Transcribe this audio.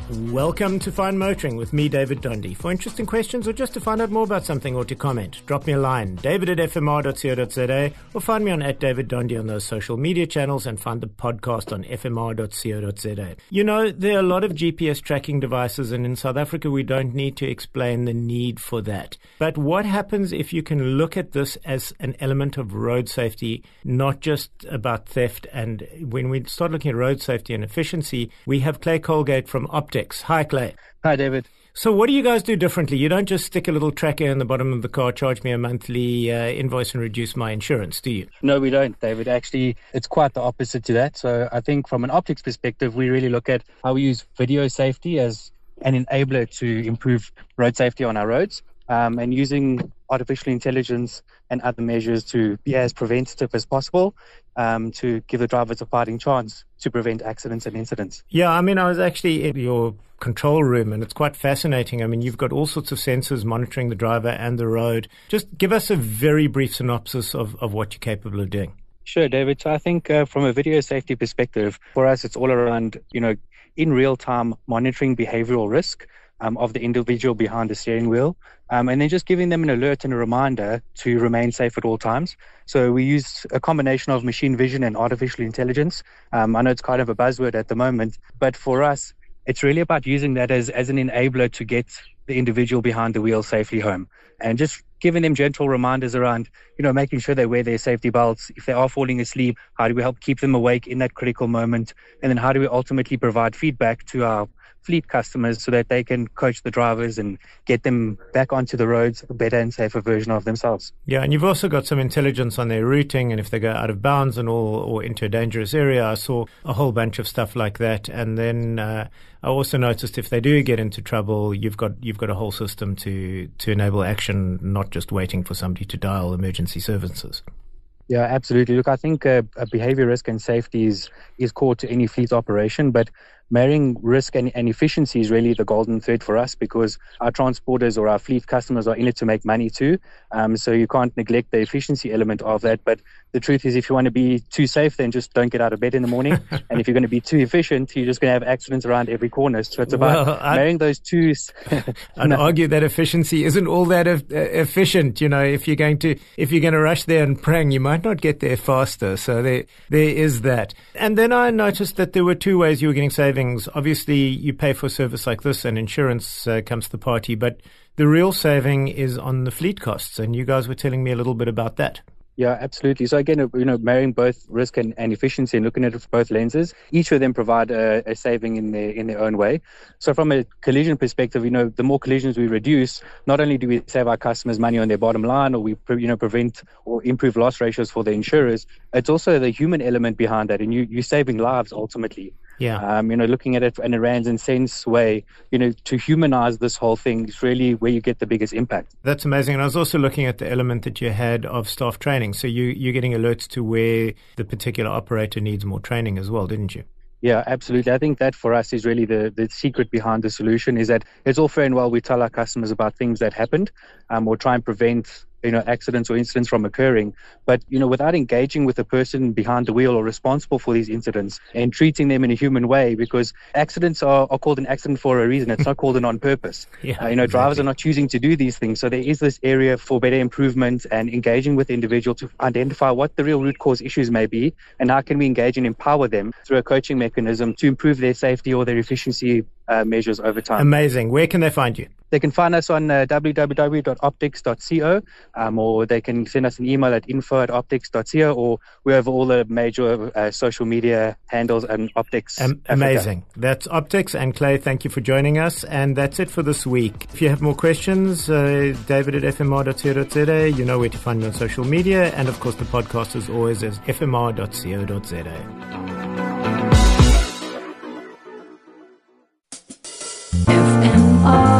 Welcome to Fine Motoring with me, David Dondi. For interesting questions or just to find out more about something or to comment, drop me a line, david@fmr.co.za, or find me on @DavidDondi on those social media channels and find the podcast on fmr.co.za. You know, there are a lot of GPS tracking devices, and in South Africa we don't need to explain the need for that. But what happens if you can look at this as an element of road safety, not just about theft? And when we start looking at road safety and efficiency, we have Clay Colgate from Optics. Hi, Clay. Hi, David. So what do you guys do differently? You don't just stick a little tracker in the bottom of the car, charge me a monthly invoice and reduce my insurance, do you? No, we don't, David. Actually, it's quite the opposite to that. So I think from an optics perspective, we really look at how we use video safety as an enabler to improve road safety on our roads, and using artificial intelligence and other measures to be as preventative as possible, to give the drivers a fighting chance to prevent accidents and incidents. Yeah, I mean, I was actually in your control room and it's quite fascinating. I mean, you've got all sorts of sensors monitoring the driver and the road. Just give us a very brief synopsis of what you're capable of doing. Sure, David. So I think from a video safety perspective, for us, it's all around, in real time monitoring behavioral risk of the individual behind the steering wheel, and then just giving them an alert and a reminder to remain safe at all times. So we use a combination of machine vision and artificial intelligence. I know it's kind of a buzzword at the moment, but for us, it's really about using that as an enabler to get the individual behind the wheel safely home, and just giving them gentle reminders around, making sure they wear their safety belts. If they are falling asleep, how do we help keep them awake in that critical moment? And then how do we ultimately provide feedback to our fleet customers so that they can coach the drivers and get them back onto the roads a better and safer version of themselves. Yeah, and you've also got some intelligence on their routing, and if they go out of bounds and or into a dangerous area. I saw a whole bunch of stuff like that. And then I also noticed if they do get into trouble, you've got a whole system to enable action, not just waiting for somebody to dial emergency services. Yeah, absolutely. Look, I think behavior risk and safety is core to any fleet operation, but marrying risk and efficiency is really the golden thread for us, because our transporters or our fleet customers are in it to make money too. So you can't neglect the efficiency element of that. But the truth is, if you want to be too safe, then just don't get out of bed in the morning. And if you're going to be too efficient, you're just going to have accidents around every corner. So it's about marrying those two. I'd argue that efficiency isn't all that efficient. If you're going to rush there and prang, you might not get there faster. So there is that. And then I noticed that there were two ways you were getting savings. Obviously, you pay for a service like this and insurance comes to the party, but the real saving is on the fleet costs. And you guys were telling me a little bit about that. Yeah, absolutely. So again, marrying both risk and efficiency and looking at it from both lenses, each of them provide a saving in their own way. So from a collision perspective, the more collisions we reduce, not only do we save our customers money on their bottom line, or we prevent or improve loss ratios for the insurers, it's also the human element behind that, and you're saving lives ultimately. Yeah. Looking at it in a rands and cents way, to humanize this whole thing is really where you get the biggest impact. That's amazing. And I was also looking at the element that you had of staff training. So you're getting alerts to where the particular operator needs more training as well, didn't you? Yeah, absolutely. I think that for us is really the secret behind the solution, is that it's all fair and well we tell our customers about things that happened, or try and prevent accidents or incidents from occurring. But, without engaging with the person behind the wheel or responsible for these incidents and treating them in a human way, because accidents are called an accident for a reason. It's not called an on purpose. Yeah, exactly. Drivers are not choosing to do these things. So there is this area for better improvement and engaging with the individual to identify what the real root cause issues may be, and how can we engage and empower them through a coaching mechanism to improve their safety or their efficiency measures over time. Amazing. Where can they find you? They can find us on www.optics.co, or they can send us an email at info@optics.co, or we have all the major social media handles and Optics. Amazing. That's Optics. And Clay, thank you for joining us. And that's it for this week. If you have more questions, david@fmr.co.za, you know where to find me on social media. And of course, the podcast is always at fmr.co.za. FMR